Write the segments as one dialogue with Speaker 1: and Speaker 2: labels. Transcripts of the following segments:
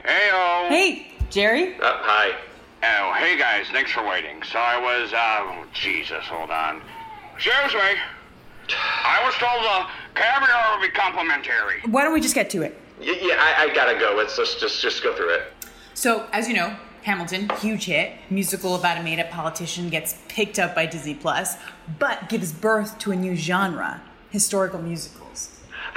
Speaker 1: Heyo.
Speaker 2: Hey, Jerry.
Speaker 3: Hi.
Speaker 1: Oh, hey guys, thanks for waiting. So I was, Jesus, hold on. Excuse me. I was told the caviar would be complimentary.
Speaker 2: Why don't we just get to it?
Speaker 3: Yeah, I gotta go. Let's just go through it.
Speaker 2: So, as you know, Hamilton, huge hit, musical about a made-up politician, gets picked up by Disney Plus, but gives birth to a new genre, historical musicals.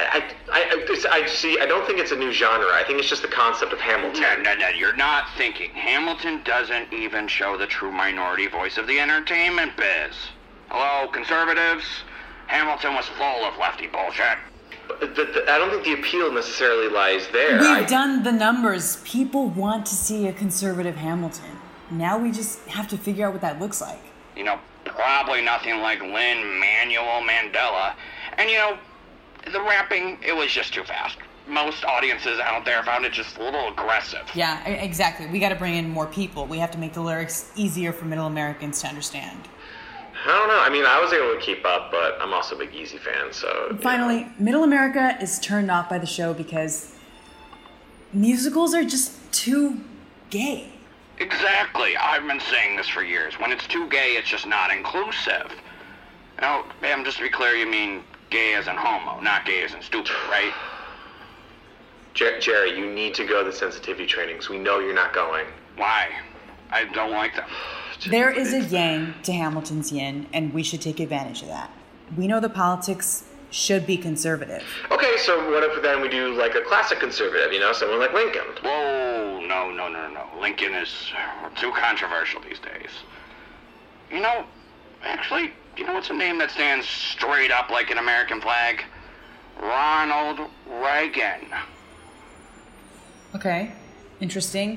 Speaker 3: I don't think it's a new genre. I think it's just the concept of Hamilton.
Speaker 1: No, you're not thinking. Hamilton doesn't even show the true minority voice of the entertainment biz. Hello, conservatives? Hamilton was full of lefty bullshit.
Speaker 3: I don't think the appeal necessarily lies there.
Speaker 2: We've done the numbers. People want to see a conservative Hamilton. Now we just have to figure out what that looks like.
Speaker 1: You know, probably nothing like Lin-Manuel Mandela. And you know, the rapping, it was just too fast. Most audiences out there found it just a little aggressive.
Speaker 2: Yeah, exactly. We got to bring in more people. We have to make the lyrics easier for middle Americans to understand.
Speaker 3: I don't know. I mean, I was able to keep up, but I'm also a big Yeezy fan, so...
Speaker 2: Finally, middle America is turned off by the show because musicals are just too gay.
Speaker 1: Exactly. I've been saying this for years. When it's too gay, it's just not inclusive. Now, ma'am, just to be clear, you mean gay as in homo, not gay as in stupid, right?
Speaker 3: Jerry, you need to go to the sensitivity trainings. We know you're not going.
Speaker 1: Why? I don't like them.
Speaker 2: There is a yang to Hamilton's yin, and we should take advantage of that. We know the politics should be conservative.
Speaker 3: Okay, so what if then we do like a classic conservative, you know, someone like Lincoln?
Speaker 1: Whoa, no. Lincoln is too controversial these days. You know, actually, you know what's a name that stands straight up like an American flag? Ronald Reagan.
Speaker 2: Okay, interesting.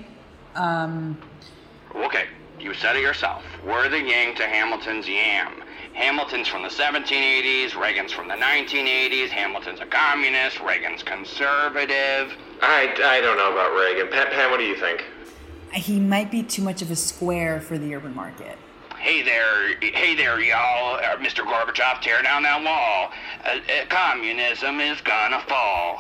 Speaker 1: Okay, you said it yourself. We're the yang to Hamilton's yam. Hamilton's from the 1780s, Reagan's from the 1980s, Hamilton's a communist, Reagan's conservative.
Speaker 3: I don't know about Reagan. Pam, what do you think?
Speaker 2: He might be too much of a square for the urban market.
Speaker 1: Hey there, y'all. Mr. Gorbachev, tear down that wall. Communism is gonna fall.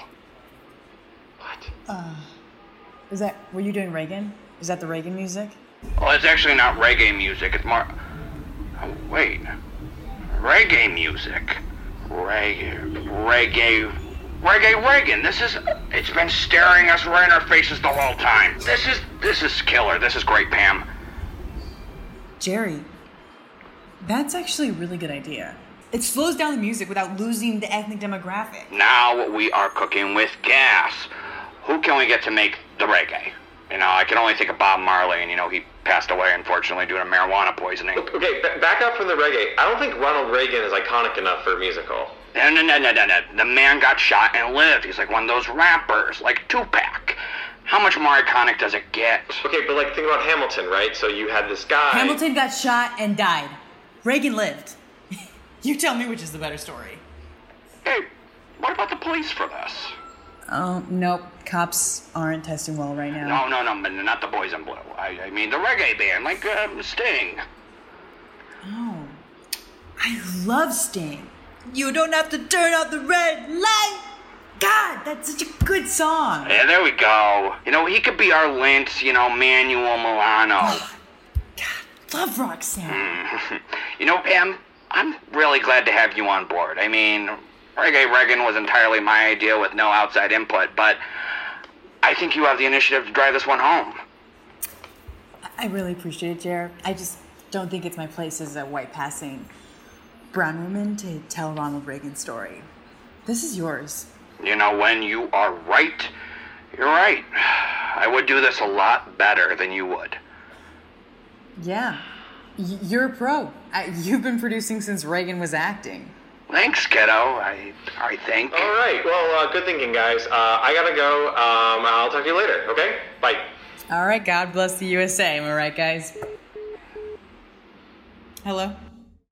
Speaker 3: What?
Speaker 2: Were you doing Reagan? Is that the Reagan music?
Speaker 1: Well, it's actually not reggae music. It's more... Oh, wait. Reggae music. Reggae Reagan. It's been staring us right in our faces the whole time. This is killer. This is great, Pam.
Speaker 2: Jerry, that's actually a really good idea. It slows down the music without losing the ethnic demographic.
Speaker 1: Now we are cooking with gas. Who can we get to make the reggae? You know, I can only think of Bob Marley, and you know, he passed away, unfortunately, due to marijuana poisoning.
Speaker 3: Okay, back up from the reggae. I don't think Ronald Reagan is iconic enough for a musical.
Speaker 1: No. The man got shot and lived. He's like one of those rappers, like Tupac. How much more iconic does it get?
Speaker 3: Okay, but like, think about Hamilton, right? So you had this guy...
Speaker 2: Hamilton got shot and died. Reagan lived. You tell me which is the better story.
Speaker 1: Hey, what about the police for this?
Speaker 2: Oh, nope. Cops aren't testing well right now.
Speaker 1: No, not the Boys in Blue. I mean the reggae band, like Sting.
Speaker 2: Oh, I love Sting. You don't have to turn out the red light. God, that's such a good song.
Speaker 1: Yeah, there we go. You know, he could be our Lynch, you know, Manuel Milano.
Speaker 2: Oh, God, love Roxanne.
Speaker 1: You know, Pam, I'm really glad to have you on board. I mean, Reggae Reagan was entirely my idea with no outside input, but I think you have the initiative to drive this one home.
Speaker 2: I really appreciate it, Jer. I just don't think it's my place as a white-passing brown woman to tell Ronald Reagan's story. This is yours.
Speaker 1: You know, when you are right, you're right. I would do this a lot better than you would.
Speaker 2: Yeah. You're a pro. You've been producing since Reagan was acting.
Speaker 1: Thanks, kiddo, I think.
Speaker 3: All right, well, good thinking, guys. I gotta go. I'll talk to you later, okay? Bye.
Speaker 2: All right, God bless the USA. Am I right, guys? Hello?